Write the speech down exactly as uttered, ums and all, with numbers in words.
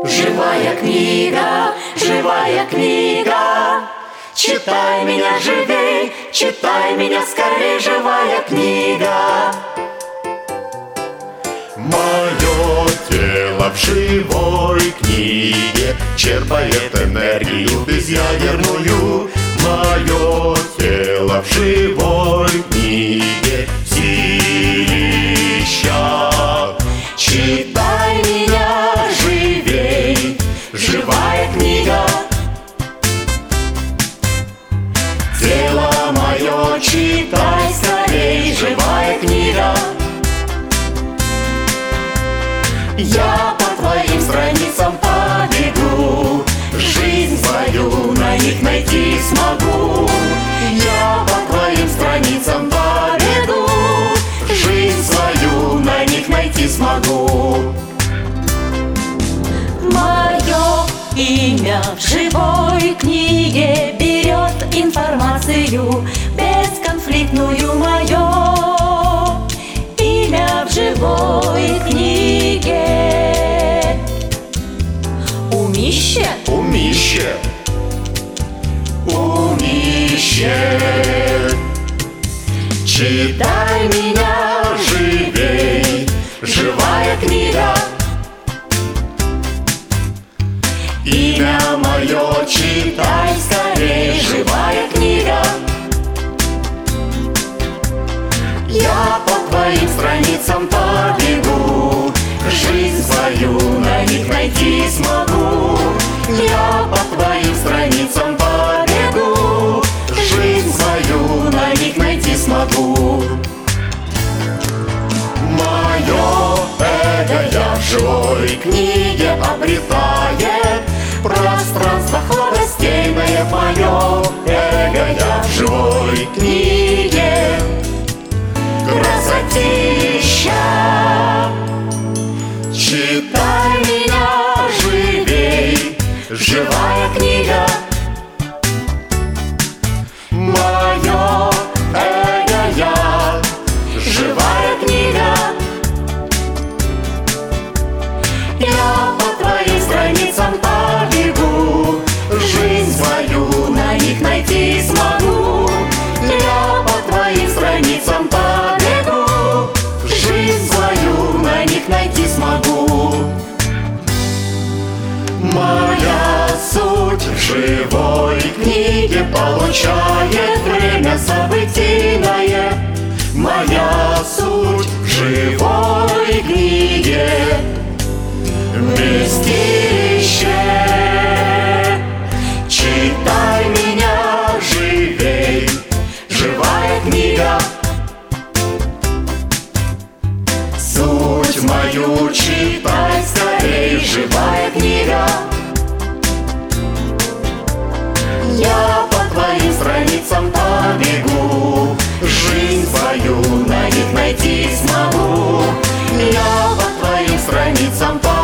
Живая книга, живая книга, читай меня живей, читай меня скорей, живая книга. Мое тело в живой книге черпает энергию безъядерную. Мое тело в живой книге силища. Читай меня живей, живая книга. Тело мое, читай скорей, живая книга. Я по твоим страницам побегу, жизнь свою на них найти смогу. Я по твоим страницам побегу, жизнь свою на них найти смогу. Мое имя в живой книге берет информацию бесконфликтную. Мое имя в живой книге. Умище, Умище, умище. Читай меня живей, живая книга. Имя мое, читай скорей, живая книга. Я по твоим страницам побегу, жизнь свою на них найти смогу. Я по твоим страницам побегу, жизнь свою на них найти смогу. Мое эго я в живой книге обретает пространство хворостейное. Мое эго я в живой книге красотища. Читай меня живей, живая книга. Мое эго я, живая книга. Я по твоим страницам побегу, жизнь свою на них найти смогу. Я по твоим страницам побегу, жизнь свою на них найти смогу. Моя суть в живой книге получает время событийное. Моя суть в живой книге вместилище. Читай меня живей, живая книга. Суть мою читай скорей, живая книга. Я по твоим страницам побегу, жизнь свою на них найти смогу. Я по твоим страницам побегу,